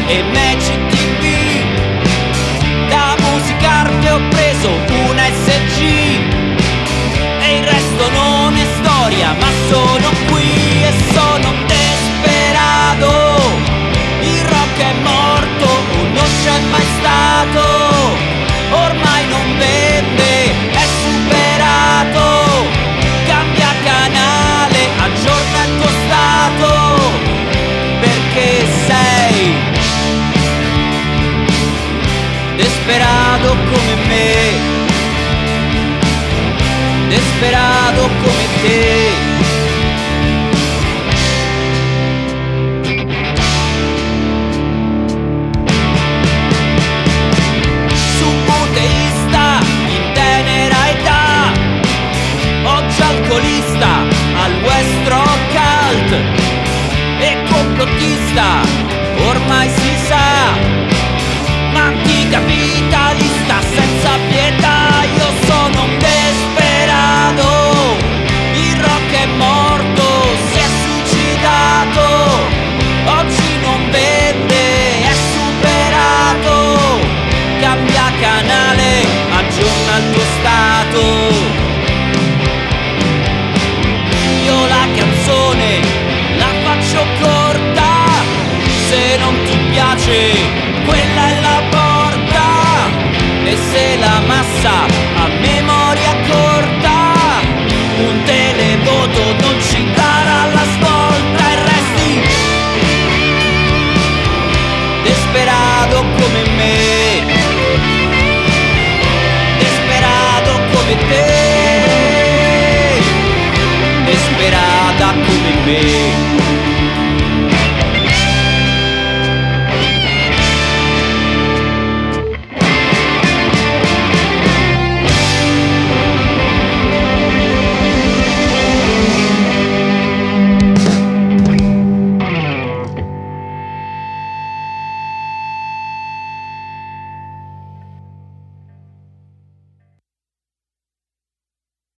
e Magic TV. Da Musicarte ho preso una SG e il resto non è storia, ma sono qui e sono un desperato. Il rock è morto o non c'è mai stato, ormai non vende, è superato. Cambia canale, aggiorna il tuo stato, perché sei desperato come me, desperato come te. Subbuteista in tenera età, oggi alcolista al West Rock Cult e complottista, ormai si sa, ma anticapitalista senza pietà. Io sono un desperato, il rock è morto, si è suicidato, oggi non vende, è superato. Cambia canale, aggiorna il tuo stato. Io la canzone la faccio corta, se non ti piace quella è la porta. E se la massa ha memoria corta, un televoto non ci darà la svolta. E resti desperato come me, desperato come te, desperata come me.